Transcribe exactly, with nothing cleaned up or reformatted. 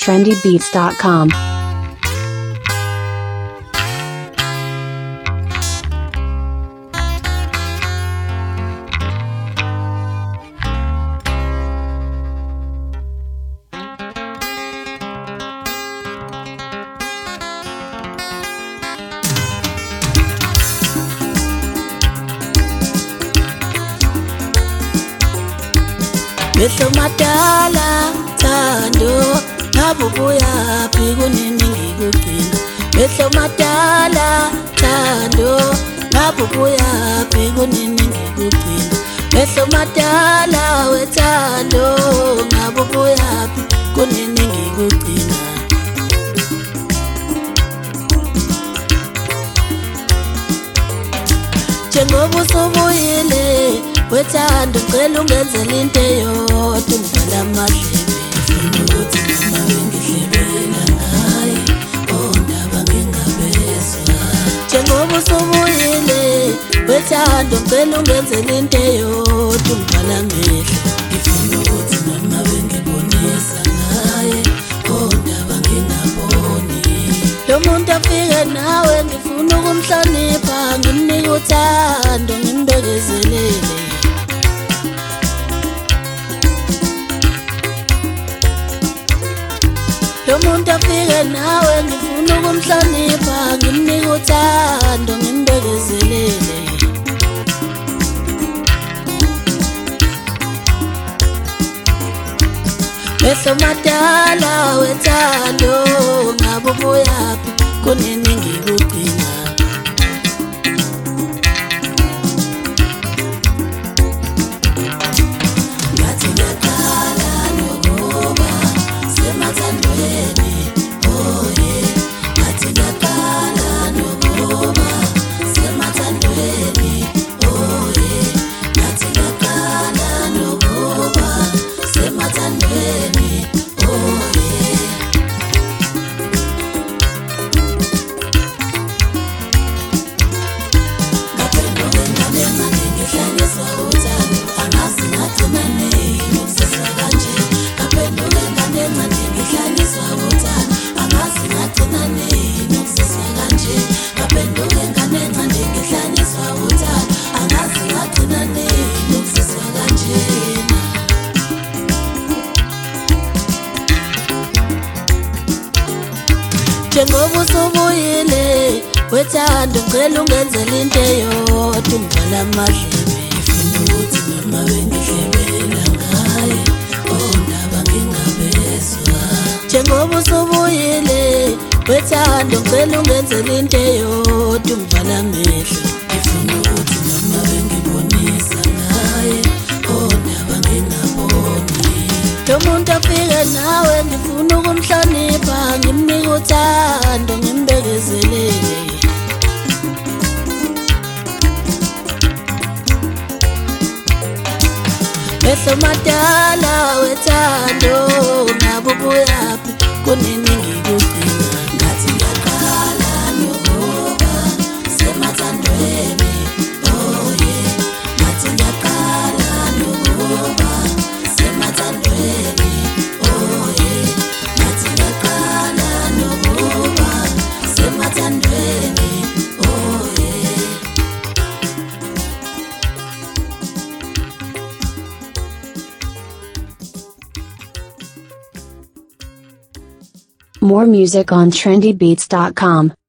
trendy beats dot com. Mehlo madala thando ngabubuya phi kunini ngikugcina. Mehlo madala thando ngabubuya phi kunini ngikugcina. Mehlo madala wethando ngabubuya phi kunini ngikugcina. Njengoba usubuyile wethando ngicela ungenzele into eyodwa umdala amadlebe. Ngifuna ukuthi noma bengihlebela ngaye ondaba ngingabezwa. Njengoba usubuyile wethando ngicela ungenzele into eyodwa umdala amehlo. Ngifuna ukuthi noma bengibonisa ngaye ondaba ngingaboni. Lo muntu afike nawe ngifuna ukumhlonipha, ngimnike uthando ngimbekezelele. Lo muntu afike nawe ngifuna ukumhlonipha, ngimnike uthando ngimbekezelele. Mehlo madala wethando ngabubuya phi kunini ngikugcina. Ngathi ngiyaqala nokuba semathandweni, oh yeah. Ngathi ngiyaqala nokuba semathandweni, oh yeah. Ngathi ngiyaqala nokuba semathandweni, oh yeah. Ngaphenduka enganengane ngihlanyiswa uthando, angazi ngagcina nini ukusesa kanje. Ngaphenduka enganengane ngihlanyiswa uthando, angazi ngagcina nini ukusesa kanje. Ngaphenduka enganengane ngihlanyiswa uthando, angazi ngagcina nini ukusesa kanjena. Njengoba usubuyile wethando ngicela ungenzele into eyodwa umdala amadlebe. Ngifuna ukuthi noma bengihlebela ngaye ondaba ngingabezwa. Njengoba usubuyile wethando ngicela ungenzele into eyodwa umdala amehlo. Ngifuna ukuthi noma bengibonisa ngaye ondaba ngingaboni. Lo muntu afike nawe ngifuna ukumhlonipha, ngimnike uthando ngimbekezelele. Mehlo madala wethando ngabubuya phi kunini ngikugcina. Ngathi ngiyaqala nokuba semathandweni, oh yeah. Ngathi ngiyaqala nokuba semathandweni, oh yeah. Ngathi ngiyaqala nokuba semathandweni, oh yeah. More music on trendy beats dot com.